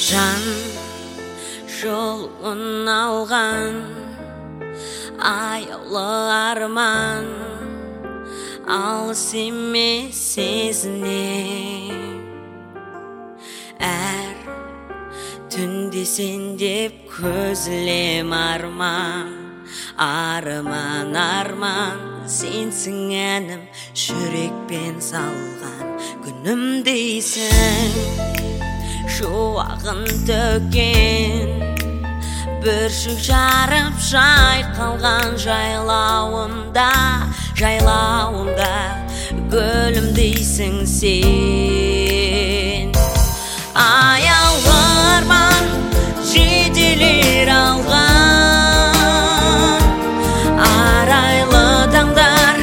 жан жолын алған аяулы арман алыс емес сезіне әр түнде сен деп көз ілем арман сенсің әнім жүрекпен салған күнім дейсің шуағын төккен бүршік жарып жайқалған жайлауымда гүлім дейсің сен аяулы арман жетелер алған арайлы таңдар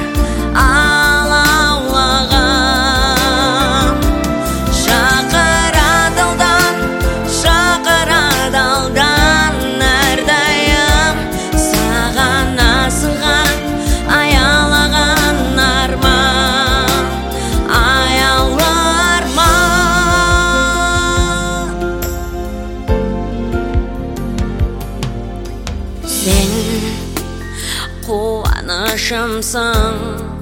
алаулаған шақырады алдан әрдайым саған асылған аялаған арман аяулы арман сен қуанышымсың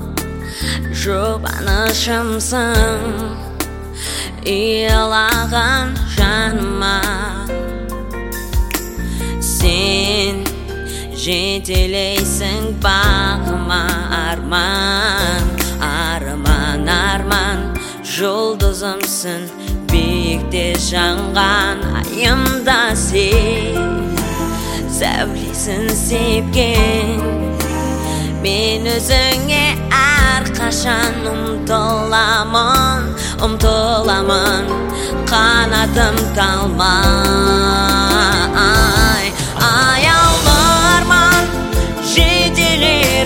жұбанышымсың ұялаған жаныма сен жетелейсің бағыма арман жұлдызымсың биікте жанған айымда сен сәулесін сепкен мен өзіңе әрқашан ұмтыламын қанатым талмай аяулы арман жетелер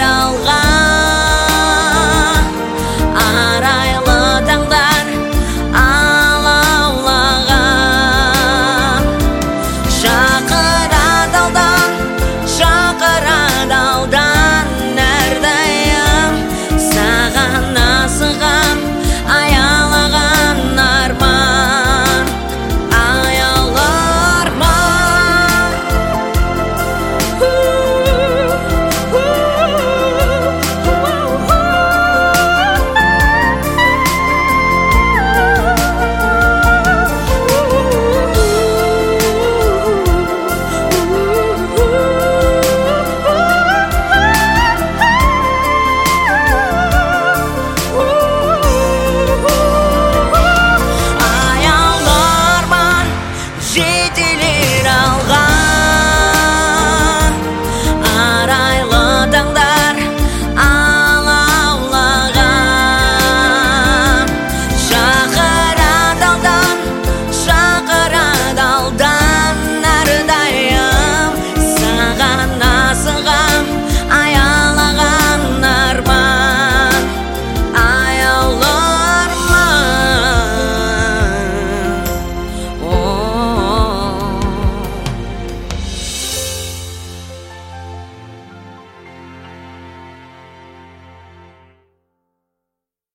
алған арайлы таңдар алаулаған шақырады алдан әрдайым саған асығам аялаған арман аяулы арман жетелер алған